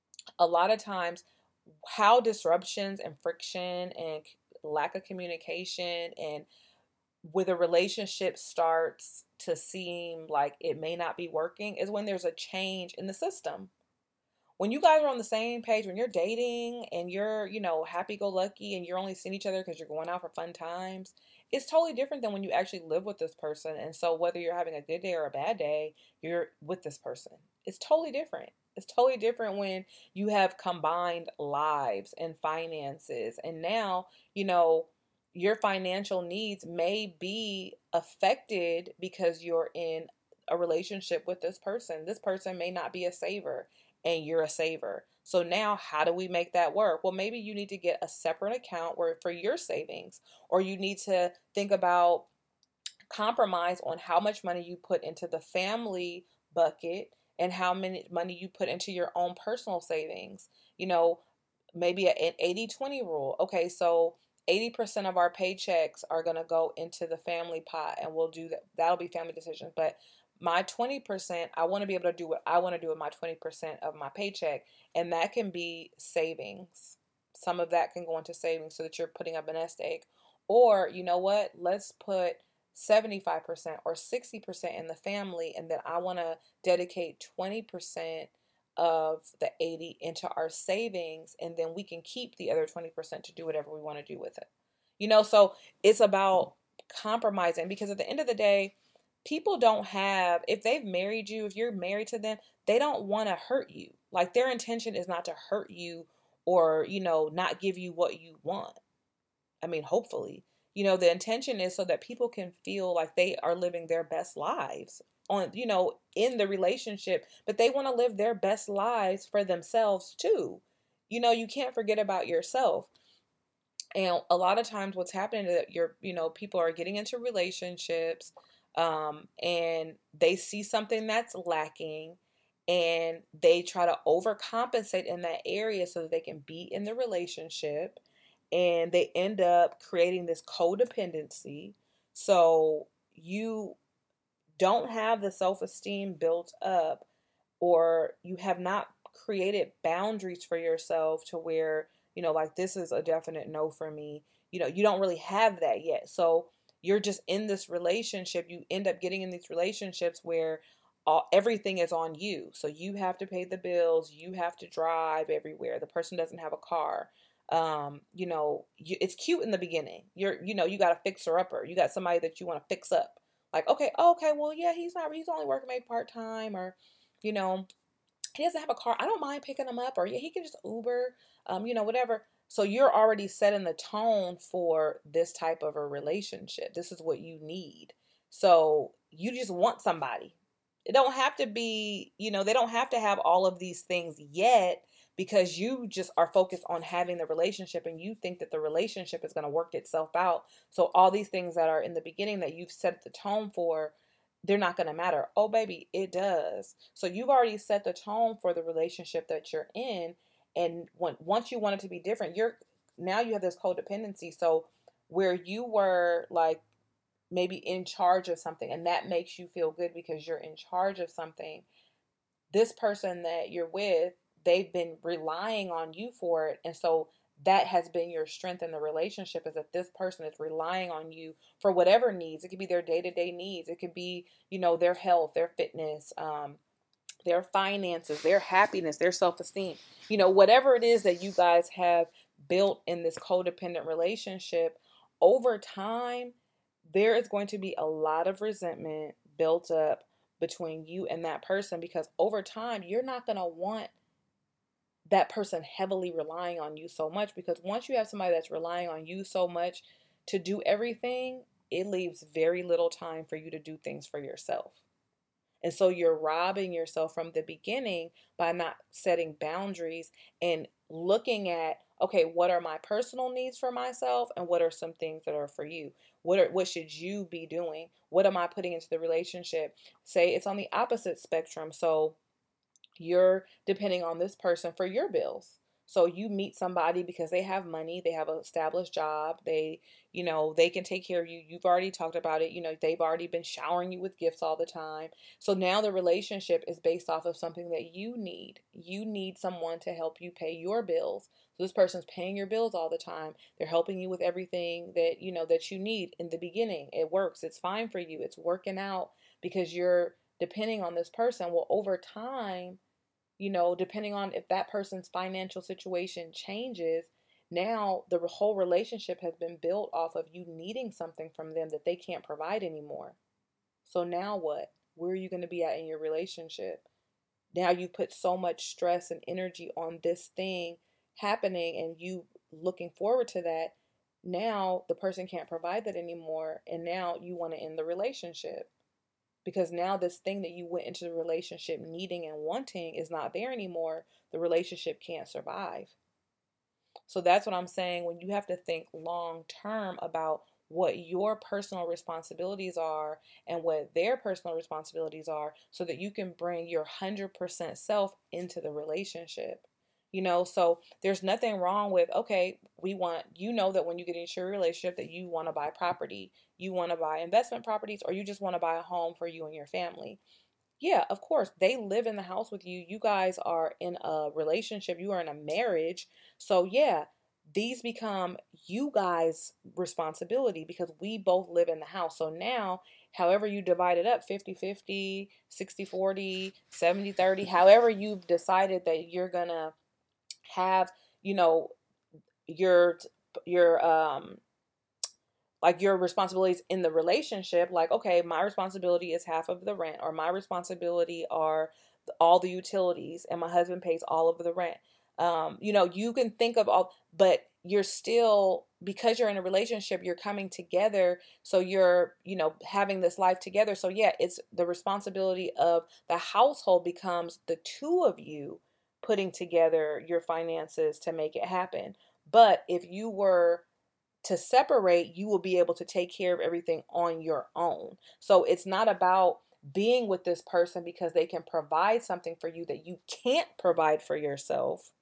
a lot of times how disruptions and friction and lack of communication, and with a relationship starts to seem like it may not be working, is when there's a change in the system. When you guys are on the same page, when you're dating and you're, you know, happy go lucky and you're only seeing each other because you're going out for fun times, it's totally different than when you actually live with this person. And so whether you're having a good day or a bad day, you're with this person. It's totally different. It's totally different when you have combined lives and finances. And now, you know, your financial needs may be affected because you're in a relationship with this person. This person may not be a saver and you're a saver. So now how do we make that work? Well, maybe you need to get a separate account where for your savings, or you need to think about compromise on how much money you put into the family bucket and how many money you put into your own personal savings. You know, maybe an eighty twenty rule. Okay, so eighty percent of our paychecks are going to go into the family pot, and we'll do that. That'll be family decisions. But my twenty percent, I want to be able to do what I want to do with my twenty percent of my paycheck. And that can be savings. Some of that can go into savings so that you're putting up a nest egg. Or, you know what? Let's put seventy-five percent or sixty percent in the family. And then I want to dedicate twenty percent of the eighty into our savings. And then we can keep the other twenty percent to do whatever we want to do with it. You know, so it's about compromising, because at the end of the day, people don't have, if they've married you, if you're married to them, they don't want to hurt you. Like, their intention is not to hurt you or, you know, not give you what you want. I mean, hopefully, you know, the intention is so that people can feel like they are living their best lives on, you know, in the relationship, but they want to live their best lives for themselves too. You know, you can't forget about yourself. And a lot of times what's happening is that you're, you know, people are getting into relationships, um, and they see something that's lacking, and they try to overcompensate in that area so that they can be in the relationship, and they end up creating this codependency. So you don't have the self-esteem built up, or you have not created boundaries for yourself to where, you know, like, this is a definite no for me. You know, you don't really have that yet. So you're just in this relationship. You end up getting in these relationships where all, everything is on you. So you have to pay the bills. You have to drive everywhere. The person doesn't have a car. Um, you know, you, it's cute in the beginning. You're, you know, you got a fixer upper. You got somebody that you want to fix up. Like, okay, okay, well, yeah, he's not, he's only working maybe part time, or, you know, he doesn't have a car. I don't mind picking him up, or yeah, he can just Uber, um, you know, whatever. So you're already setting the tone for this type of a relationship. This is what you need. So you just want somebody. It don't have to be, you know, they don't have to have all of these things yet, because you just are focused on having the relationship, and you think that the relationship is going to work itself out. So all these things that are in the beginning that you've set the tone for, they're not going to matter. Oh, baby, it does. So you've already set the tone for the relationship that you're in. And when, once you want it to be different, you're, now you have this codependency. So where you were like maybe in charge of something, and that makes you feel good because you're in charge of something, this person that you're with, they've been relying on you for it. And so that has been your strength in the relationship, is that this person is relying on you for whatever needs. It could be their day-to-day needs. It could be, you know, their health, their fitness, um, their finances, their happiness, their self-esteem, you know, whatever it is that you guys have built in this codependent relationship. Over time, there is going to be a lot of resentment built up between you and that person, because over time you're not going to want that person heavily relying on you so much, because once you have somebody that's relying on you so much to do everything, it leaves very little time for you to do things for yourself. And so you're robbing yourself from the beginning by not setting boundaries and looking at, okay, what are my personal needs for myself, and what are some things that are for you? What are, what should you be doing? What am I putting into the relationship? Say it's on the opposite spectrum. So you're depending on this person for your bills. So you meet somebody because they have money, they have an established job, they, you know, they can take care of you. You've already talked about it. You know, they've already been showering you with gifts all the time. So now the relationship is based off of something that you need. You need someone to help you pay your bills. So this person's paying your bills all the time. They're helping you with everything that, you know, that you need in the beginning. It works. It's fine for you. It's working out because you're depending on this person. Well, over time, you know, depending on if that person's financial situation changes, now the whole relationship has been built off of you needing something from them that they can't provide anymore. So now what? Where are you going to be at in your relationship? Now you put so much stress and energy on this thing happening, and you looking forward to that. Now the person can't provide that anymore, and now you want to end the relationship, because now this thing that you went into the relationship needing and wanting is not there anymore. The relationship can't survive. So that's what I'm saying, when you have to think long term about what your personal responsibilities are and what their personal responsibilities are, so that you can bring your one hundred percent self into the relationship. You know, so there's nothing wrong with, okay, we want, you know, that when you get into a relationship that you want to buy property, you want to buy investment properties, or you just want to buy a home for you and your family. Yeah, of course, they live in the house with you. You guys are in a relationship, you are in a marriage. So, yeah, these become you guys' responsibility because we both live in the house. So now, however you divide it up, fifty fifty, sixty forty, seventy thirty, however you've decided that you're going to have, you know, your your um like your responsibilities in the relationship, like, okay, my responsibility is half of the rent, or my responsibility are all the utilities, and my husband pays all of the rent. Um you know, you can think of all, but you're still, because you're in a relationship, you're coming together, so you're, you know, having this life together. So yeah, it's the responsibility of the household becomes the two of you putting together your finances to make it happen. But if you were to separate, you will be able to take care of everything on your own. So it's not about being with this person because they can provide something for you that you can't provide for yourself.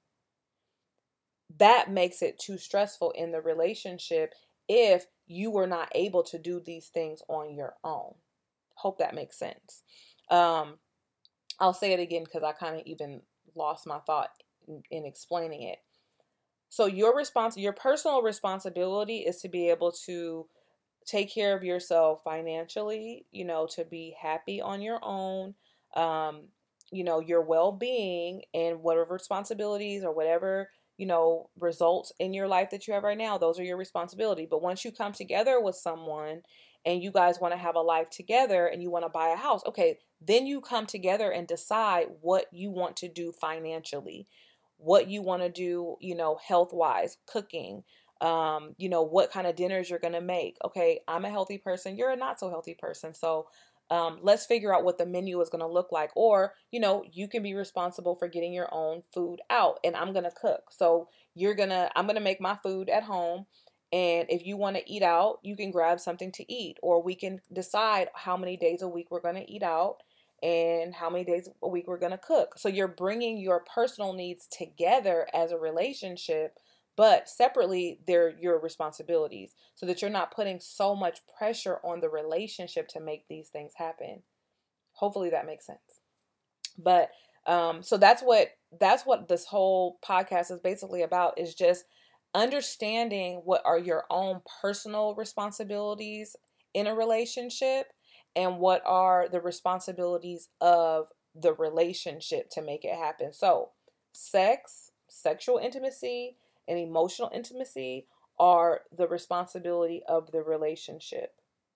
That makes it too stressful in the relationship if you were not able to do these things on your own. Hope that makes sense. Um, I'll say it again because I kind of even lost my thought in, in explaining it. So your response, your personal responsibility is to be able to take care of yourself financially, you know, to be happy on your own, um, you know, your well being and whatever responsibilities or whatever, you know, results in your life that you have right now, those are your responsibility. But once you come together with someone and you guys want to have a life together and you want to buy a house, okay, then you come together and decide what you want to do financially, what you want to do, you know, health wise, cooking, um, you know, what kind of dinners you're going to make. Okay, I'm a healthy person, you're a not so healthy person. So um, let's figure out what the menu is going to look like. Or, you know, you can be responsible for getting your own food out and I'm going to cook. So you're going to, I'm going to make my food at home. And if you want to eat out, you can grab something to eat, or we can decide how many days a week we're going to eat out and how many days a week we're going to cook. So you're bringing your personal needs together as a relationship, but separately they're your responsibilities, so that you're not putting so much pressure on the relationship to make these things happen. Hopefully that makes sense. But um so that's what that's what this whole podcast is basically about, is just understanding what are your own personal responsibilities in a relationship and what are the responsibilities of the relationship to make it happen. So sex, sexual intimacy, and emotional intimacy are the responsibility of the relationship.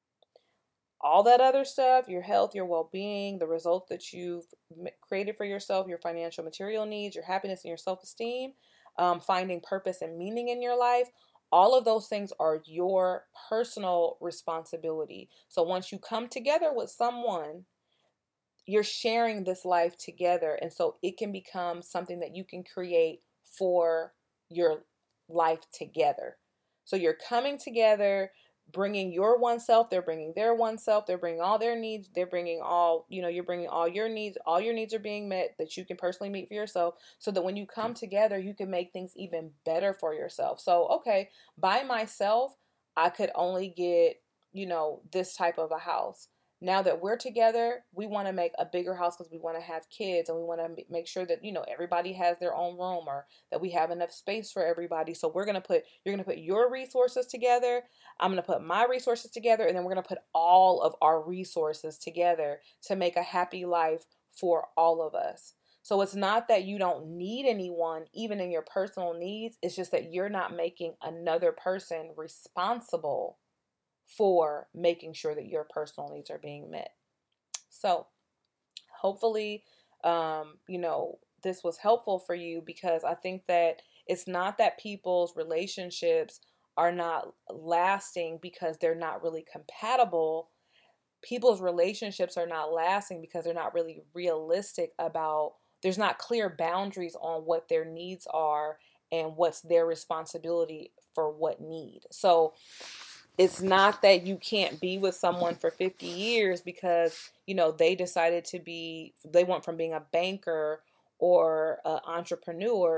All that other stuff, your health, your well-being, the results that you've created for yourself, your financial material needs, your happiness and your self-esteem, um, finding purpose and meaning in your life, all of those things are your personal responsibility. So once you come together with someone, you're sharing this life together, and so it can become something that you can create for your life together. So you're coming together, bringing your one self, they're bringing their one self, they're bringing all their needs, they're bringing all, you know, you're bringing all your needs, all your needs are being met that you can personally meet for yourself, so that when you come together you can make things even better for yourself. So okay, by myself I could only get, you know, this type of a house. Now that we're together, we want to make a bigger house because we want to have kids, and we want to make sure that, you know, everybody has their own room, or that we have enough space for everybody. So we're going to put, you're going to put your resources together, I'm going to put my resources together, and then we're going to put all of our resources together to make a happy life for all of us. So it's not that you don't need anyone, even in your personal needs. It's just that you're not making another person responsible for making sure that your personal needs are being met. So hopefully, um, you know, this was helpful for you, because I think that it's not that people's relationships are not lasting because they're not really compatible. People's relationships are not lasting because they're not really realistic about, there's not clear boundaries on what their needs are and what's their responsibility for what need. So it's not that you can't be with someone for fifty years because, you know, they decided to be, they went from being a banker or an entrepreneur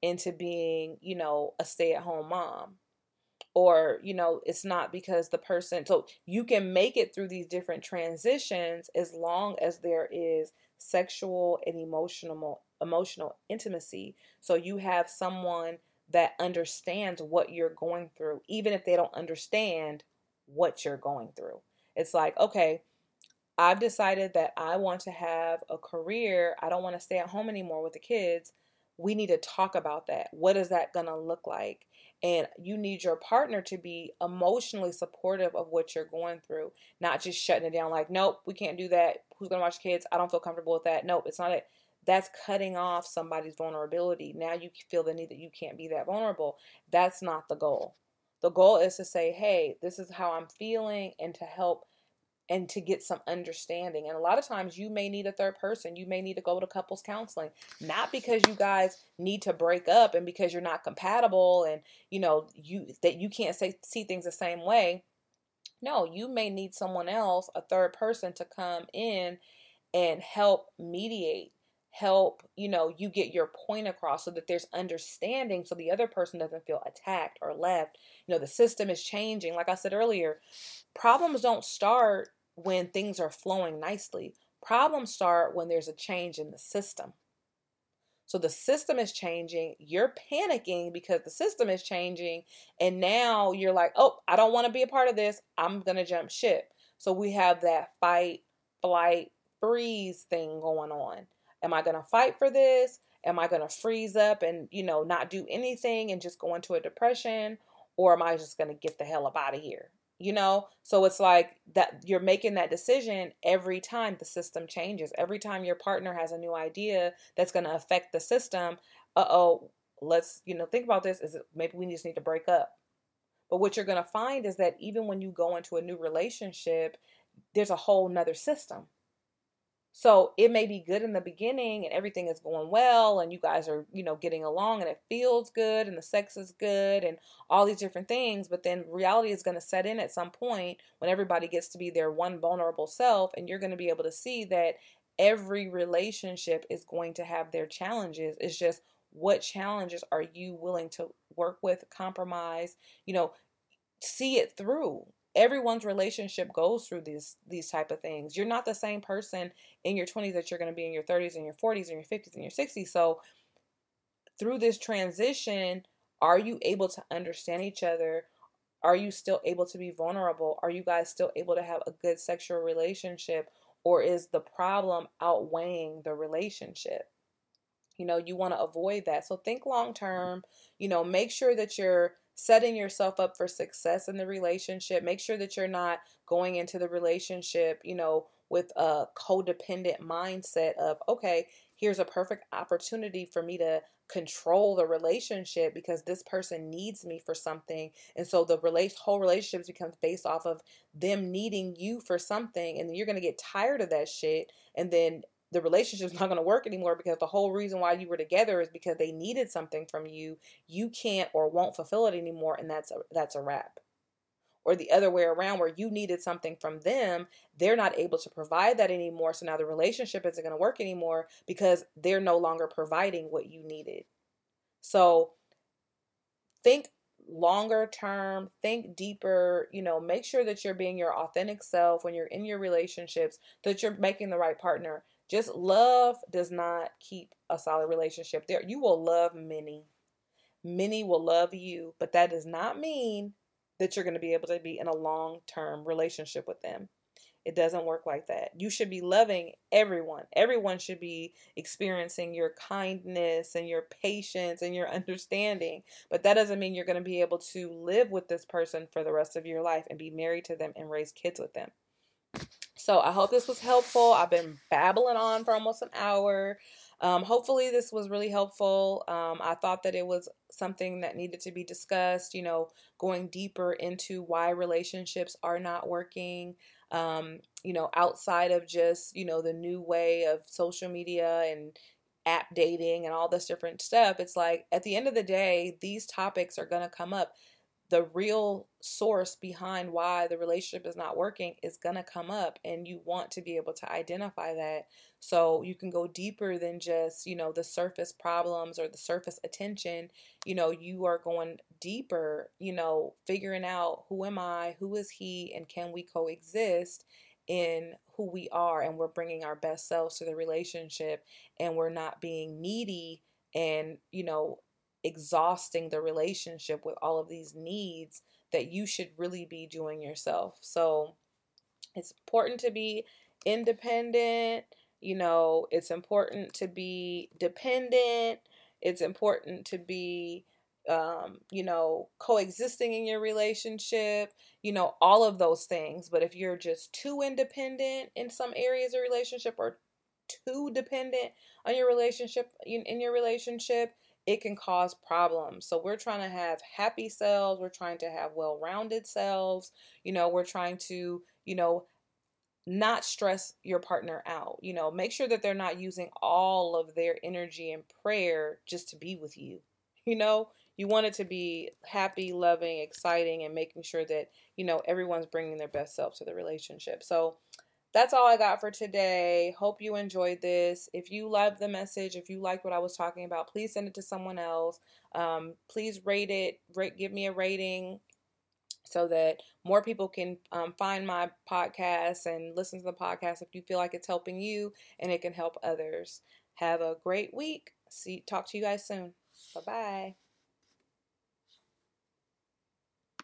into being, you know, a stay-at-home mom. Or, you know, it's not because the person, so you can make it through these different transitions as long as there is sexual and emotional emotional intimacy. So you have someone that understands what you're going through, even if they don't understand what you're going through. It's like, okay, I've decided that I want to have a career. I don't want to stay at home anymore with the kids. We need to talk about that. What is that going to look like? And you need your partner to be emotionally supportive of what you're going through, not just shutting it down like, nope, we can't do that. Who's going to watch kids? I don't feel comfortable with that. Nope, it's not it. That's cutting off somebody's vulnerability. Now you feel the need that you can't be that vulnerable. That's not the goal. The goal is to say, hey, this is how I'm feeling, and to help and to get some understanding. And a lot of times you may need a third person. You may need to go to couples counseling, not because you guys need to break up and because you're not compatible and you know you that you can't say see things the same way. No, you may need someone else, a third person, to come in and help mediate, help, you know, you get your point across so that there's understanding, so the other person doesn't feel attacked or left. You know, the system is changing. Like I said earlier, problems don't start when things are flowing nicely. Problems start when there's a change in the system. So the system is changing. You're panicking because the system is changing. And now you're like, oh, I don't want to be a part of this. I'm going to jump ship. So we have that fight, flight, freeze thing going on. Am I going to fight for this? Am I going to freeze up and, you know, not do anything and just go into a depression? Or am I just going to get the hell up out of here? You know, so it's like that you're making that decision every time the system changes. Every time your partner has a new idea that's going to affect the system. Uh-oh, let's, you know, think about this. Is it maybe we just need to break up? But what you're going to find is that even when you go into a new relationship, there's a whole nother system. So it may be good in the beginning and everything is going well and you guys are, you know, getting along and it feels good and the sex is good and all these different things. But then reality is going to set in at some point when everybody gets to be their one vulnerable self, and you're going to be able to see that every relationship is going to have their challenges. It's just, what challenges are you willing to work with, compromise, you know, see it through. Everyone's relationship goes through these these type of things. You're not the same person in your twenties that you're going to be in your thirties and your forties and your fifties and your sixties. So through this transition, are you able to understand each other? Are you still able to be vulnerable? Are you guys still able to have a good sexual relationship, or is the problem outweighing the relationship? You know, you want to avoid that. So think long term, you know, make sure that you're setting yourself up for success in the relationship. Make sure that you're not going into the relationship, you know, with a codependent mindset of, okay, here's a perfect opportunity for me to control the relationship because this person needs me for something. And so the relate whole relationship becomes based off of them needing you for something. And then you're going to get tired of that shit. And then the relationship's not going to work anymore because the whole reason why you were together is because they needed something from you. You can't or won't fulfill it anymore, and that's a that's a wrap. Or the other way around, where you needed something from them, they're not able to provide that anymore, so now the relationship isn't going to work anymore because they're no longer providing what you needed. So think longer term, think deeper, you know, make sure that you're being your authentic self when you're in your relationships, that you're making the right partner. Just love does not keep a solid relationship. There, you will love many. Many will love you, but that does not mean that you're going to be able to be in a long-term relationship with them. It doesn't work like that. You should be loving everyone. Everyone should be experiencing your kindness and your patience and your understanding. But that doesn't mean you're going to be able to live with this person for the rest of your life and be married to them and raise kids with them. So I hope this was helpful. I've been babbling on for almost an hour. Um, hopefully this was really helpful. Um, I thought that it was something that needed to be discussed, you know, going deeper into why relationships are not working, um, you know, outside of just, you know, the new way of social media and app dating and all this different stuff. It's like at the end of the day, these topics are going to come up. the real source behind why the relationship is not working is going to come up, and you want to be able to identify that so you can go deeper than just, you know, the surface problems or the surface attention. You know, you are going deeper, you know, figuring out who am I, who is he, and can we coexist in who we are, and we're bringing our best selves to the relationship, and we're not being needy and, you know, exhausting the relationship with all of these needs that you should really be doing yourself. So it's important to be independent. You know, it's important to be dependent. It's important to be, um, you know, coexisting in your relationship, you know, all of those things. But if you're just too independent in some areas of relationship, or too dependent on your relationship, in, in your relationship, it can cause problems. So we're trying to have happy selves. We're trying to have well-rounded selves. You know, we're trying to, you know, not stress your partner out. You know, make sure that they're not using all of their energy and prayer just to be with you. You know, you want it to be happy, loving, exciting, and making sure that, you know, everyone's bringing their best self to the relationship. So that's all I got for today. Hope you enjoyed this. If you loved the message, if you liked what I was talking about, please send it to someone else. Um, please rate it, rate, give me a rating so that more people can um, find my podcast and listen to the podcast if you feel like it's helping you and it can help others. Have a great week. See, talk to you guys soon. Bye bye.